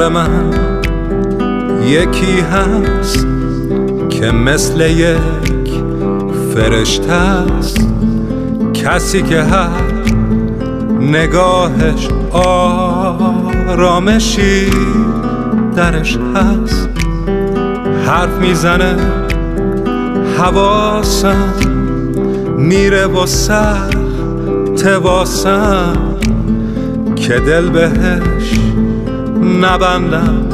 کنار من یکی هست که مثل یک فرشته است، کسی که هر نگاهش آرامشی درش هست. حرف میزنه حواسم میره و سخت واسم که دل بهش نبندم،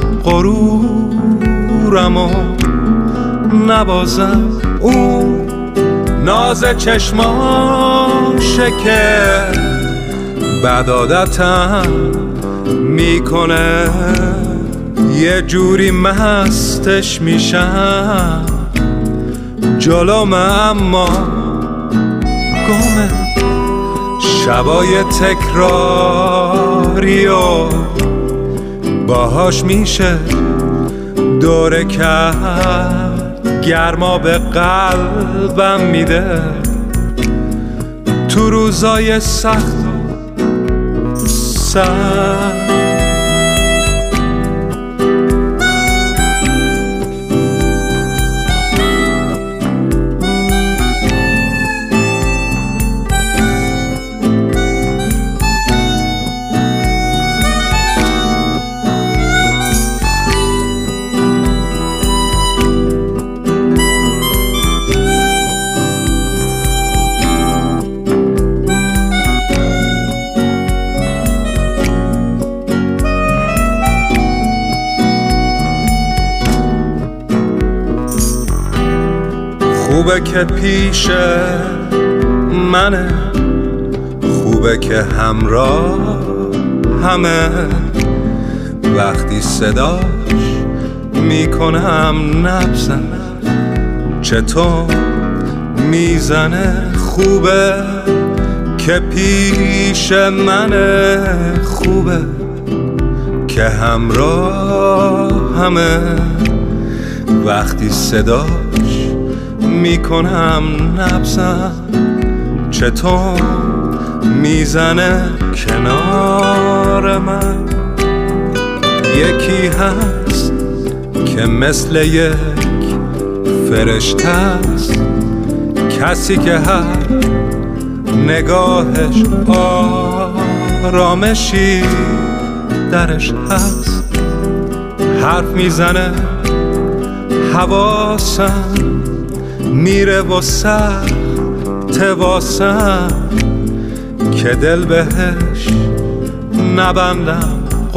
غرورمو نبازم. اون ناز چشماشه که بد عادتم میکنه، یه جوری مستش میشم جلوم اما گمه. شبای تکراری و باهاش میشه دوره کرد، گرما به قلبم میده تو روزای سخت و سرد. خوبه که پیش منه، خوبه که همراه همه، وقتی صداش میکنم نبزن چطور میزنه. خوبه که پیش منه، خوبه که همراه همه، وقتی صداش میکنم نبزم چطور میزنه کنار من. یکی هست که مثل یک فرشته است، کسی که هر نگاهش آرامشی درش هست. حرف میزنه حواسم میره و سخت واسم که دل بهش نبندم،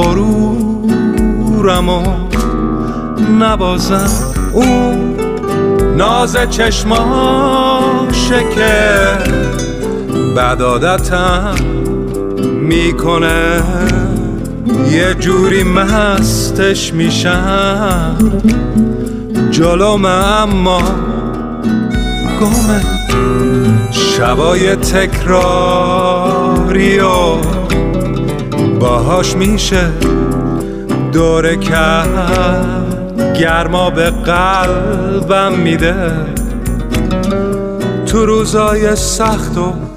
غرورمو نبازم. اون ناز چشماشه که بد عادتم میکنه، یه جوری مستش میشم جلوم اما گمه. شبای تکراری و باهاش میشه دوره کرد، گرما به قلبم میده تو روزای سخت و